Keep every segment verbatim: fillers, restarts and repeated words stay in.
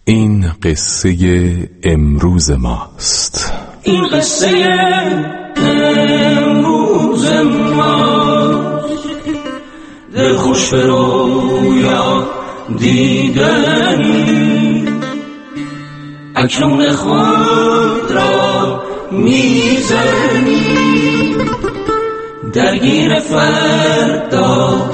این قصه امروز ماست. این قصه امروز ماست. دل خوش به رویا دیدنی، اکنون خود را میزنی، درگیر فردا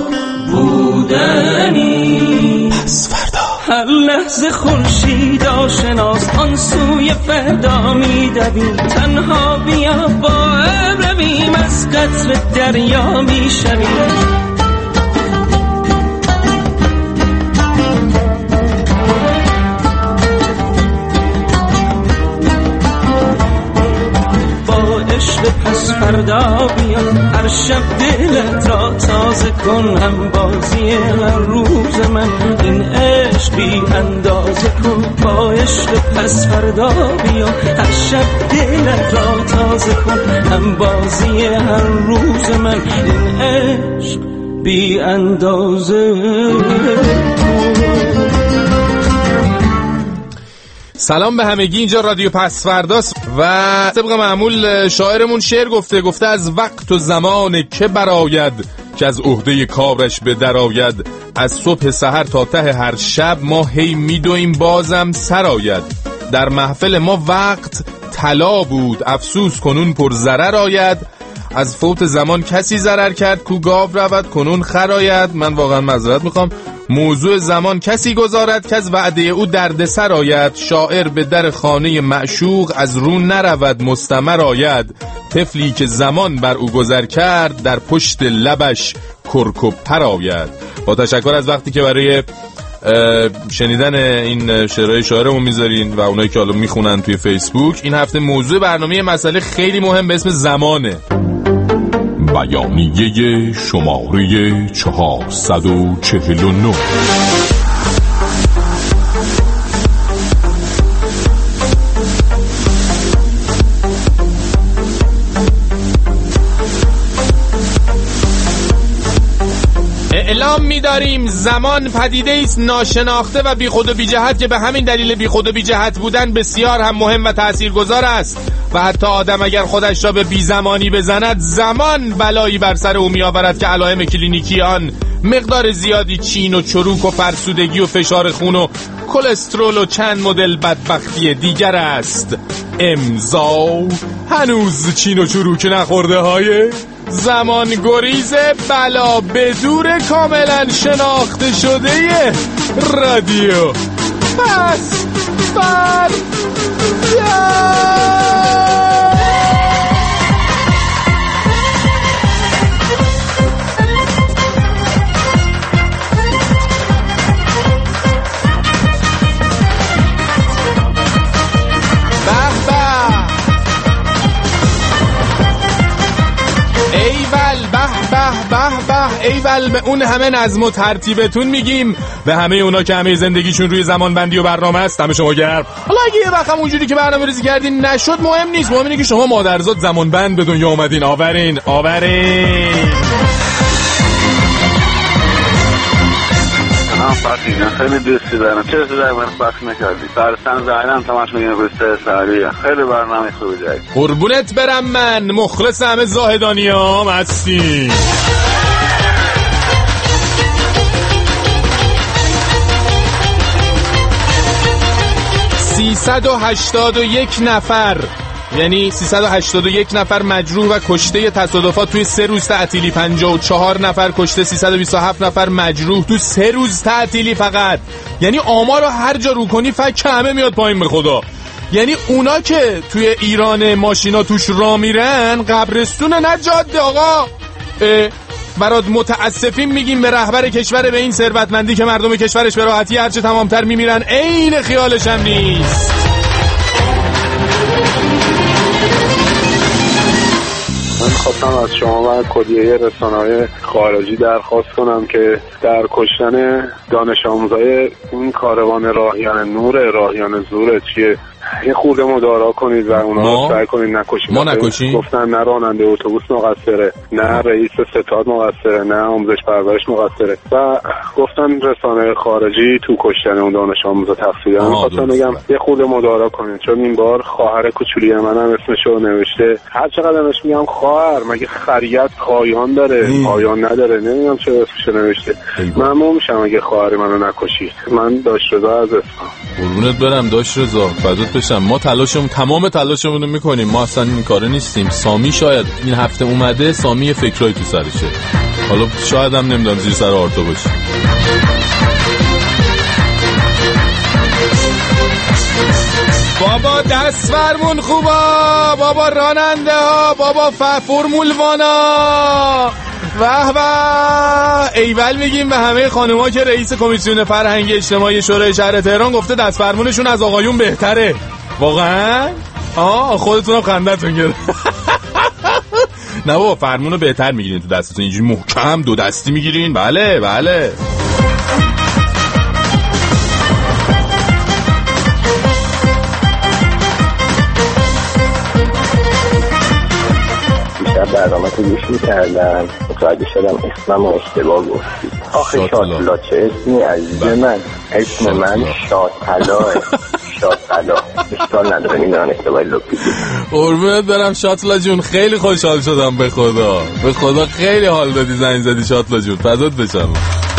بودنی. پس فردا هر لحظه خورشید آشناست، آن سوی فردا میدویم. تنها بیا با ابر رویم، از قطر دریا میشویم. پس فردا بیا، هر شب دلت را تازه کن. هم بازی هر روز من این عشق بی اندازه کن. با عشق پس فردا بیا، هر شب دلت را تازه کن. هم بازی هر روز من این عشق بی اندازه کن. سلام به همگی، اینجا رادیو پسفرداست و طبق معمول شاعرمون شعر گفته گفته از وقت و زمان که براید، که از عهده کارش به درآید. از صبح سحر تا ته هر شب ما هی میدویم بازم سراید. در محفل ما وقت طلا بود، افسوس کنون پر ضرر آید. از فوت زمان کسی ضرر کرد، کو گاو رود کنون خراید. من واقعا معذرت میخوام. موضوع زمان کسی گذارد، که از وعده او دردسر آید. شاعر به در خانه معشوق، از رو نرود مستمر آید. طفلی که زمان بر او گذر کرد، در پشت لبش کرک و پر آید. با تشکر از وقتی که برای شنیدن این شعرهای شاعرمون میذارین و اونایی که حالا میخونن توی فیسبوک. این هفته موضوع برنامه مسئله خیلی مهم به اسم زمانه. بیانیه شماره چهارصد و چهل و نه. اعلام می‌داریم زمان پدیده است ناشناخته و بیخود و بی‌جهت که به همین دلیل بیخود و بی‌جهت بودن بسیار هم مهم و تاثیرگذار است و حتی آدم اگر خودش را به بی‌زمانی بزند، زمان بلایی بر سر او می‌آورد که علائم کلینیکی آن مقدار زیادی چین و چروک و فرسودگی و فشار خون و کلسترول و چند مدل بدبختی دیگر است. امضا هنوز چین و چروک نخورده های زمان گریز بلا بدور کاملا شناخته شده رادیو پس فردا. ایول به اون همه نظم و ترتیبتون میگیم، به همه اونا که همه زندگیشون روی زمان بندی و برنامه است. همه شما گرم. حالا اگه یه وقت هم اونجوری که برنامه ریزی کردین نشد مهم نیست، مهم اینه که شما مادرزاد زمان بند به دنیا اومدین. آورین آورین. سلام فرشیدن، خیلی دوستی دارم. چرا تو در من بخش نکردی؟ سرسن زهرم تماش میگیم روسته سریع. خیلی برنامه خوبی داری. قربونت برم، من مخلص همه زاهدانی هم هستی. سیصد و هشتاد و یک نفر، یعنی سیصد و هشتاد و یک نفر مجروح و کشته تصادفات توی سه روز تعطیلی. پنجاه و چهار نفر کشته، سیصد و بیست و هفت نفر مجروح تو سه روز تعطیلی فقط. یعنی آمار رو هر جا رو کنی فک همه میاد پایین به خدا. یعنی اونا که توی ایران ماشینا توش را میرن قبرستونه نه جاده. آقا برات متاسفیم میگیم به رهبر کشور، به این ثروتمندی که مردم کشورش به راحتی هرچه تمامتر میمیرن، عین خیالش هم نیست. من خواستم از شما و کلیه رسانه‌های خارجی درخواست کنم که در کشتن دانش آموزای این کاروان راهیان نور راهیان زور چیه یه خورده مدارا کنید و اونا رو سعی کنید نکشید. ما نکشیم؟ گفتن نه راننده اتوبوس مقصره، نه رئیس ستاد مقصره، نه آموزش پرورش مقصره و گفتن رسانه خارجی تو کشتن اون دانش آموزا تقصیر دارن. خواستم بگم یه خورده مدارا کنید، چون این بار خواهر کوچولی منم اسمشو نوشته. هر چقدر ازش میگم خواهر مگه خریت پایان داره؟ پایان نداره. نمیدونم چه اسمشو نوشته. ممنون میشم اگه خواهر منو نکشید. من داش رضا از اصفهان. قربونت برم داش رضا، فدات بشم. ما تلاشمون تمام تلاشمون رو میکنیم، ما اصلا این کارا نیستیم. سامی شاید این هفته اومده، سامی فکرایی تو سرشه، حالا شاید هم نمیدونم زیر سر آرتو باشه. بابا دست فرمون خوبا، بابا راننده ها، بابا فرمول وانا، واه واه ایول میگیم به همه خانوما که رئیس کمیسیون فرهنگی اجتماعی شورای شهر تهران گفته دست فرمونشون از آقایون بهتره. واقعا؟ آه خودتونم خندتون گرفت. نه بابا فرمونو بهتر میگیرین تو دستتون، اینجوری محکم دو دستی میگیرین. بله بله. برنامه تو گوش میکردم، متوجه شدم اسمم رو اشتباه گفتی. آخه شاطلا چه اسمی عزیز من؟ اسم من شاطلاه. شاطلا اشکال نداره، میدونم اشتباهی لپی. قربونت برم شاطلا جون، خیلی خوشحال شدم. به خدا به خدا خیلی حال دادی زنگ زدی شاطلا جون، فدات بشم.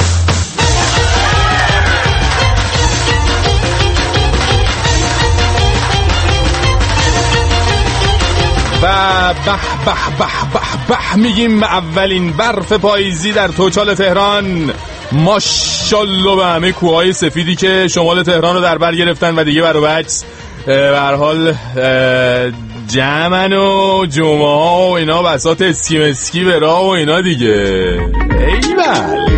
و به به به به به میگیم به اولین برف پاییزی در توچال تهران. ماشاءالله به همه کوههای سفیدی که شمال تهران رو در بر گرفتن و دیگه برو بچس به هر حال جمعن و جمعه ها و اینا بساط اسکی مسکی به راه و اینا دیگه. ایول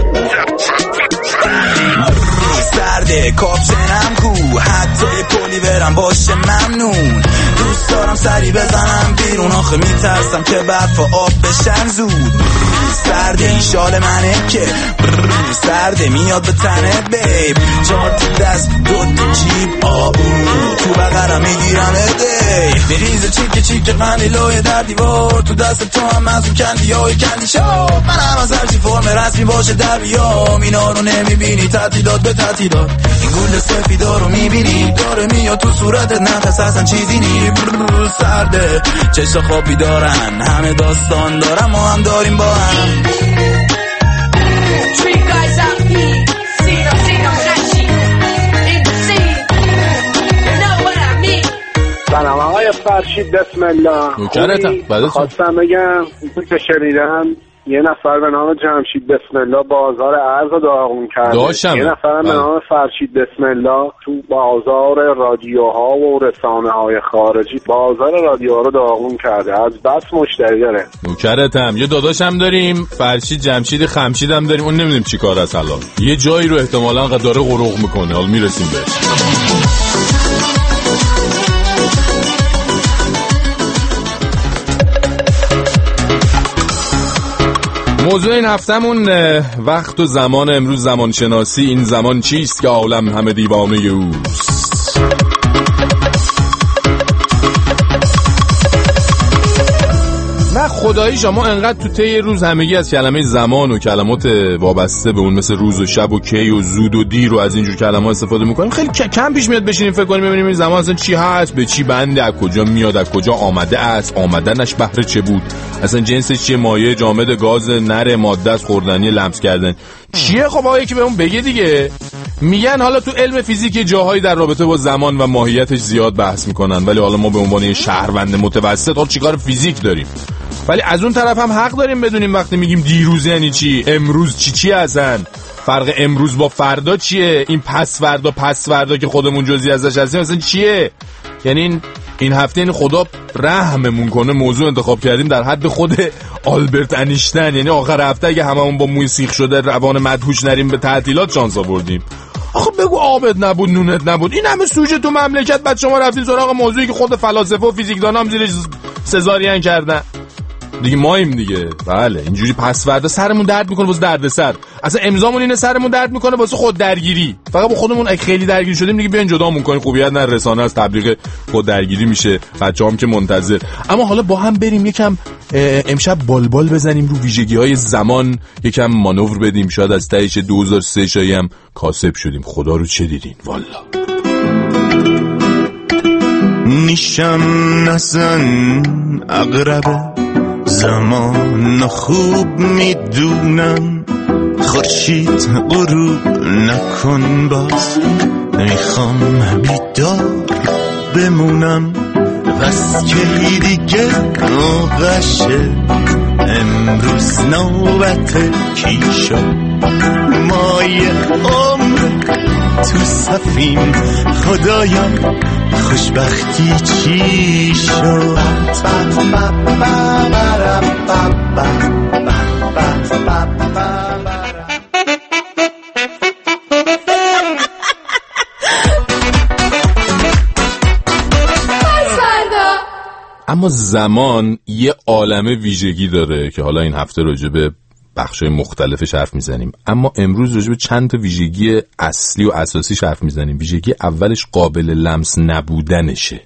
سرده کاپشنم کو، حتی پولی برم باشه ممنون. دوست دارم سری بزنم بیرون، آخه میترسم که برف و آب بشن زود. سرده این شال منه که سرده میاد به تنه بیب، چهار تو دست دو تو جیب آبو تو بغرم میگیرم ادی میریزه چیک چیک قنیلوی در دیوار، تو دست تو هم از اون کندی های کندی شاب. منم از هرچی فرم رسمی باشه در بیام، اینا رو نمیبینی تعطیلات به تعطیلات. این گل سفیدا رو میبینی داره میاد تو صورتت، نفس اصلا چیزی نی. سرده چشم خوابی دارن، همه داستان دارم ما هم داریم با هم. سلام آقای فرشید بسم الله. خواستم بگم که شنیدم یه نفر به نام جمشید بسم الله بازار ارز رو داغون کرده. داشتم. یه نفر به نام فرشید بسم الله تو بازار رادیوها و رسانه های خارجی بازار رادیوها رو داغون کرده، از بس مشتری داره. نوکرتم. یه داداشم داریم فرشید جمشید خمشید هم داریم، اون نمیدونیم چی کار است الان. یه جایی رو احتمالاً داره غرق میکنه، حالا میرسیم بهش. موضوع این هفتمون وقت و زمان امروز، زمان شناسی. این زمان چیست که عالم همه دیوانه اوست؟ نه خدایی شما انقدر تو طی روز همگی از کلمه زمان و کلمات وابسته به اون مثل روز و شب و کی و زود و دیر و از اینجور کلمات استفاده میکنیم. خیلی کم پیش میاد بشینیم فکر کنیم ببینیم این زمان اصلا چی هست، به چی بنده، از کجا میاد، از کجا آمده است، آمدنش بهره چه بود، اصلا جنسش چیه، مایع، جامد، گاز، نر، ماده است، خوردنی، لمس کردن چیه. خب آقا یکی بهمون بگه دیگه. میگن حالا تو علم فیزیک جاهایی در رابطه با زمان و ماهیتش زیاد بحث میکنن، ولی حالا ما به عنوان یه شهروند متوسط حالا چیکار فیزیک داریم؟ ولی از اون طرف هم حق داریم بدونیم وقتی میگیم دیروز یعنی چی، امروز چی چی هستن، فرق امروز با فردا چیه، این پس فردا پس فردا که خودمون جزئی ازش هستیم مثلا چیه. یعنی این این هفته این خدا رحممون کنه موضوع انتخاب کردیم در حد خود آلبرت انیشتین، یعنی آخر هفته اگه هممون با موی سیخ شده روان مدهوش نریم به تعطیلات شانس آوردیم. آخه بگو آبت نبود نونت نبود، این همه سوژه تو مملکت، بعد شما رفتین سراغ موضوعی که خود فلاسفه و فیزیکدانام زیرش سزارین کردن دیگه. مایم دیگه. بله اینجوری پس فردا سرمون درد میکنه واسه دردسر. اصلا امضامون اینه سرمون درد میکنه واسه خود درگیری. فقط با خودمون اگه خیلی درگیر شدیم دیگه بیان جدامون کنیم. خوبیت نه رسانه از تبلیغ خود درگیری میشه، بچه‌هام که منتظر. اما حالا با هم بریم یکم امشب بالبال بزنیم رو ویژگی‌های زمان، یکم مانور بدیم، شاید از تهش دو هزار و سه شایی هم کاسب شدیم. خدا رو چه دیدین والا. نیشم نزن اقرب زمان خوب میدونم، خورشید غروب نکن باز، میخوام بیدار بمونم، بس که دیگه موقعشه، امروز نوبت کیشو، ما یه عمر تو صفیم، خدایا خوشبختی چی شد. اما زمان یه عالمه ویژگی داره که حالا این هفته راجع به بخشای مختلفش حرف میزنیم، اما امروز راجع به چند تا ویژگی اصلی و اساسی حرف میزنیم. ویژگی اولش قابل لمس نبودنشه.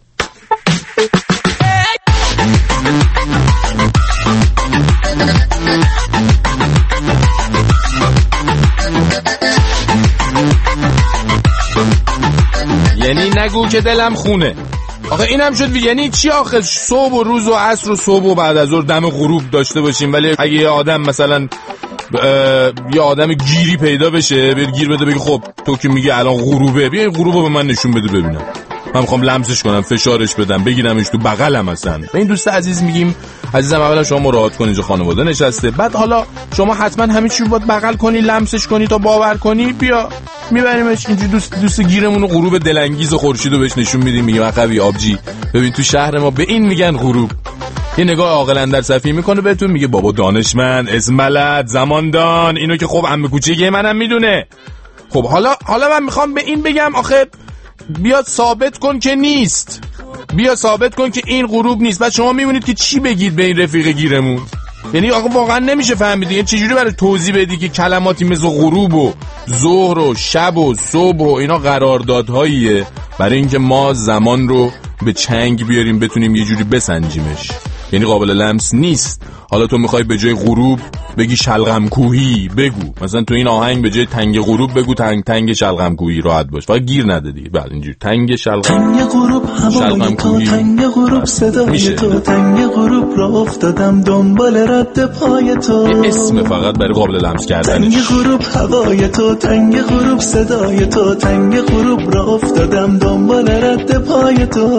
یعنی نگو که دلم خونه. آخه اینم شد. یعنی چی آخه؟ صبح و روز و عصر و صبح و بعد از ظهر دم غروب داشته باشیم، ولی اگه یه آدم مثلا یه آدم گیری پیدا بشه بیر گیر بده بگه خب تو که میگه الان غروبه، بیا این غروبو به من نشون بده ببینم، من میخوام لمسش کنم، فشارش بدم، بگیرمش تو بغلم. مثلا به این دوست عزیز میگیم عزیزم اولا شما مراعات کن اینجا خانواده نشسته، بعد حالا شما حتما همین چیزو باید بغل کنی، لمسش کنی تا باور کنی، بیا میبریمش اینجا دوست دوست گیرمون رو غروب دلانگیز خورشیدو بهش نشون میدیم، میگیم اخوی آبجی ببین تو شهر ما به این میگن غروب. یه نگاه عاقل اندر صفی میکنه بهتون، میگه بابا دانشمند، اسم بلد، زماندان، اینو که خب عمه کوچیک منم میدونه. خب حالا حالا من میخوام به این بگم آخه بیا ثابت کن که نیست، بیا ثابت کن که این غروب نیست. بعد شما میمونید که چی بگید به این رفیق گیرمون؟ یعنی آخه واقعا نمیشه فهمید. یعنی چجوری برای توضیح بدی که کلماتی مثل غروب و ظهر و شب و صبح و اینا قراردادهاییه برای اینکه ما زمان رو به چنگ بیاریم بتونیم یه جوری بسنجیمش. یعنی قابل لمس نیست. حالا تو میخوای به جای غروب بگی شلغم کوهی، بگو مثلا تو این آهنگ به جای تنگ غروب بگو تنگ تنگ شلغم کوهی، راحت باش، فقط گیر نده دیگه. بعد اینجوری تنگ شلغم تنگ غروب هوای تو، تنگ غروب صدای تو، تنگ غروب را افتادم دنبال رد پای تو. اسم فقط برای قابل لمس کردنش. تنگ غروب هوای تو، تنگ غروب صدای تو، تنگ غروب را افتادم دنبال رد پای تو.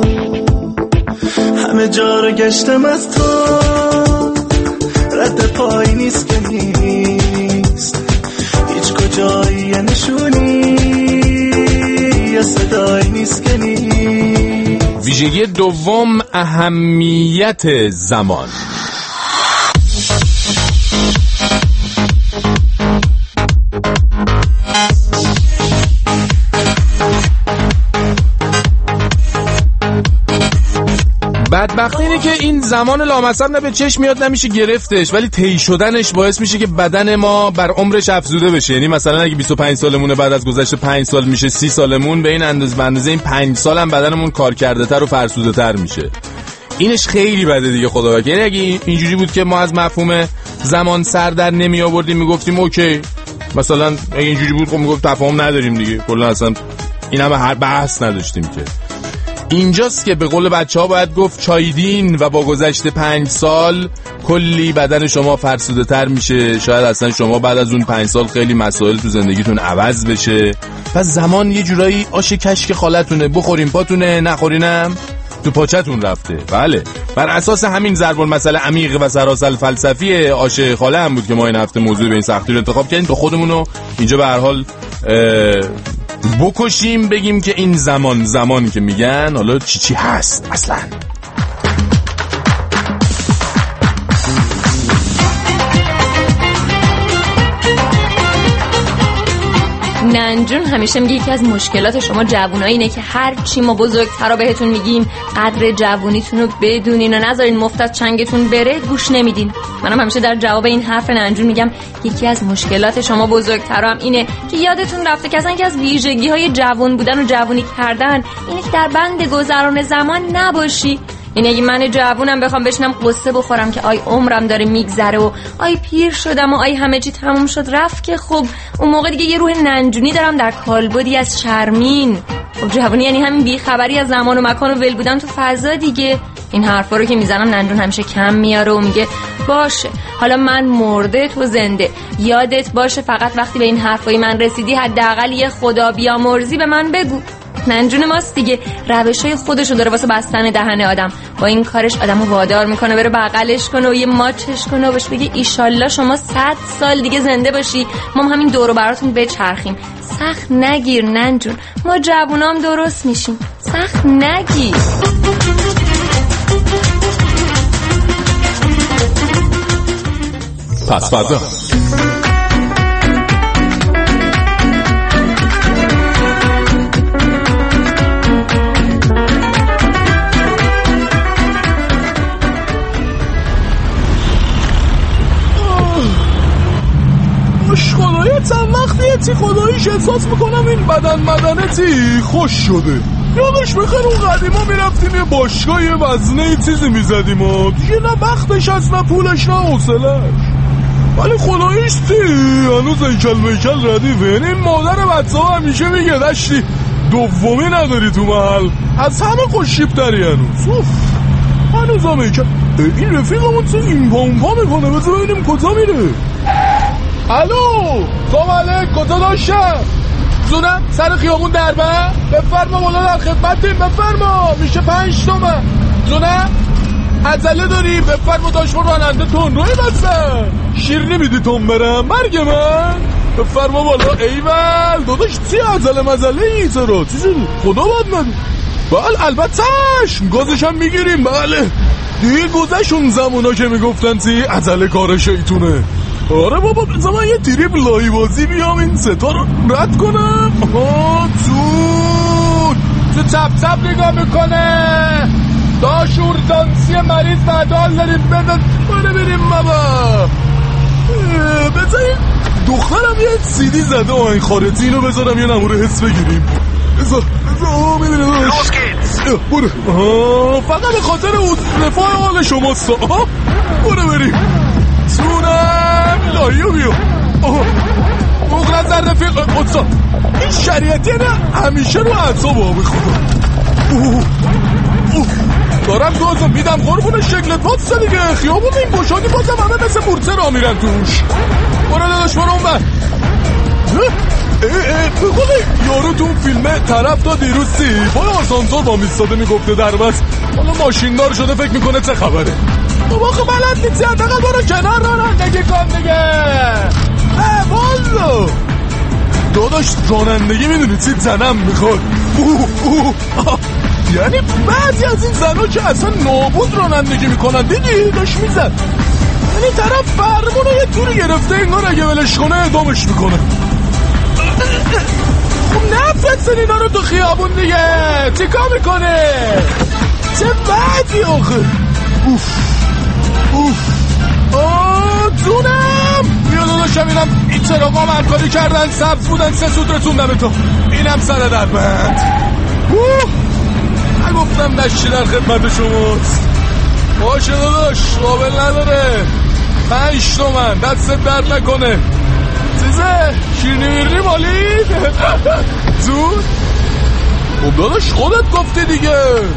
همه جا رو گشتم از تو، رد پای نیست که نیست، هیچ کجایی یه نشونی یه صدایی نیست که نیست. ویژگی دوم اهمیت زمان. بدبختی اینه که این زمان لامصب نه به چشم میاد نمیشه گرفتش، ولی طی شدنش باعث میشه که بدن ما بر عمرش افزوده بشه. یعنی مثلا اگه بیست و پنج سالمونه بعد از گذشت پنج سال میشه سی سالمون، به این اندازه به اندازه این پنج سال هم بدنمون کار کرده تر و فرسوده تر میشه. اینش خیلی بده دیگه خدا وکیل. یعنی اگه اینجوری بود که ما از مفهوم زمان سر در نمی آوردیم میگفتیم اوکی، مثلا اگه اینجوری بود خب میگفت تفاهم نداریم دیگه، کلا اصلا این هم هر بحث نداشتیم که. اینجاست که به قول بچه ها باید گفت چایدین و با گذشت پنج سال کلی بدن شما فرسوده تر میشه. شاید اصلا شما بعد از اون پنج سال خیلی مسائل تو زندگیتون عوض بشه و زمان یه جورایی آش کشک خالتونه، بخورین پاتونه نخورینم تو پاچتون رفته. بله، بر اساس همین ضرب المثل عمیق و سراسر فلسفی آش خاله هم بود که ما این هفته موضوع به این سختی رو انتخاب کردیم تا خودمونو اینجا به هر حال بکشیم، بگیم که این زمان زمان که میگن حالا چی چی هست اصلا. ننجون همیشه میگه یکی از مشکلات شما جوونا اینه که هر چی ما بزرگترا بهتون میگیم قدر جوونیتون رو بدونین و نذارین مفت از چنگتون بره گوش نمیدین. منم همیشه در جواب این حرف ننجون میگم یکی از مشکلات شما بزرگترا هم اینه که یادتون رفته که اصلا که از ویژگی‌های جوون بودن و جوونی کردن اینه که در بند گذران زمان نباشی. یعنی اگه من جوونم بخوام بشنم قصه بخورم که آی عمرم داره میگذره و آی پیر شدم و آی همه چی تموم شد رفت، که خب اون موقع دیگه یه روح ننجونی دارم در کالبدی از شرمین. خب جوونی یعنی همین بیخبری از زمان و مکان و ول بودن تو فضا دیگه. این حرفا رو که میزنم ننجون همیشه کم میاره و میگه باشه حالا من مرده تو زنده، یادت باشه فقط وقتی به این حرفای من رسیدی حداقل یه خدا بیامرزی به من بگو. ننجون ماست دیگه، روشای خودشو داره واسه بستن دهن آدم. با این کارش آدمو وادار میکنه بره بغلش کنه و یه ماچش کنه و بهش بگه ایشالله شما صد سال دیگه زنده باشی، ما همین دور و براتون بچرخیم. سخت نگیر ننجون، ما جوونام درست میشیم، سخت نگیر. پس فردا خدایت چند وقتیه تی خداییش احساس میکنم این بدن مدنتی خوش شده. یادش بخیر اون قدیما میرفتیم یه باشگاه یه وزنه یه چیزی میزدیم و دیگه نه وقتش هست نه پولش نه حوصله‌اش. ولی خداییش تی هنوز ایکل میکل ردیفه. یعنی این مادر بچه ها همیشه میگه دشتی دومی نداری تو محل، از همه خوشیبتری هنوز. اوف هنوز هم ایکل. این رفیقمون تی این پا اون پا میکنه، بذار ببینیم کجا میره. الو سلام کجا داشتم زونم سر خیابون دربه، بفرما بالا در خدمتیم، بفرما میشه پنج تومن زونم. عجله داری بفرما داشت راننده تون روی بستن شیرنی میدی تون برم مرگ من، بفرما بالا. ایول داداش چی عجله مزله ای چرا چیزی خدا باد من. بله البتهش گازش هم میگیریم. بله دیگه گذشت اون زمونا که میگفتن چی عجله کار شیطونه. آره بابا بذار من یه تریپ لایی بازی بیام این ستا رو رد کنم. آها جون تو چپ چپ نگاه میکنه داش اورژانسی مریض مدال داریم بدن باره بریم بابا. بذاریم دخترم یه سیدی زده آهنگ خارجی، اینو بذارم یه نموره حس بگیریم. بذار بذار میبینه داشت برو. آها فقط به خاطر اون رفاه حال شماست. آها برو بریم سونم لایو بیو. مغرد در رفیق قدسا این شریعتی نه همیشه رو اعصاب آبی خدا. دارم گازو میدم قربون شکلت واسه دیگه. خیابون این گشادی بازم همه مثل مورچه را میرن توش. برو داداش برو اون بر. بگوله یارو تو اون فیلمه طرف تا دیروزی با آسانسور با میستاده میگفته در بس حالا ماشیندار شده فکر میکنه چه خبره. بابا خب بلد نیستی حداقل برو کنار رانندگی کن دیگه. اه والو داداش رانندگی میدونی چی زنم میخواد. یعنی بعضی از این زنها که اصلا نابود رانندگی میکنن دیدی داشت میزن، یعنی طرف فرمونو یه جوری گرفته انگار اگه ولش کنه ادامش میکنه. خب نفرستن اینا رو تو خیابون دیگه چیکار میکنه چه بدی آخه. اوف اوف آه جونم بیا داداشم اینم این چراغا همکاری کردن سبز بودن سه سود رسوندم تو اینم سر در بند. اوه من گفتم دشتی در خدمت شماست. باشه داداش قابل نداره پنج تومن دستت درد نکنه. چیزه شیرنی میرنی مالی زود. خب داداش خودت گفتی دیگه.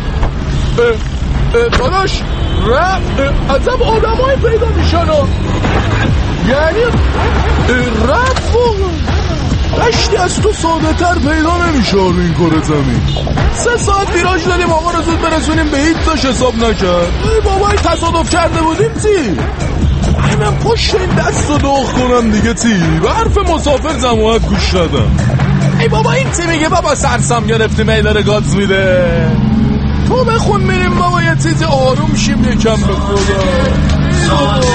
داداش رفت عذب آدم های پیدا میشن ها. یعنی رفت رشتی از تو ساده تر پیدا نمیشه رو این کار زمین. سه ساعت ویراج داریم آقا رو زود برسونیم به هیچ داشت حساب نکرد. ای بابای تصادف کرده بودیم چی؟ من پشت این دست رو دوخ کنم دیگه چی؟ به حرف مسافر زموعت گوش دادم. ای بابا این چی میگه بابا سرسام گرفتی میداره گاز میده. تو بخون میریم بابا یه چیزی آروم شیم یکم به خدا.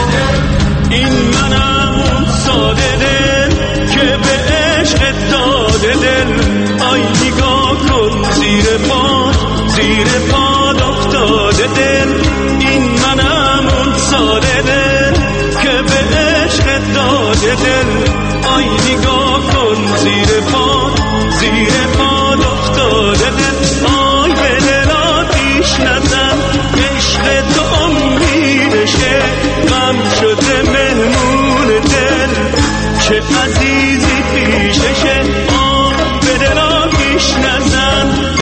این منم اون ساده دل که به عشق داد افتاده دل، آی نگاه کن زیر پاد زیر پاد افتاده دل. این منم اون ساده دل که به عشق داده دل.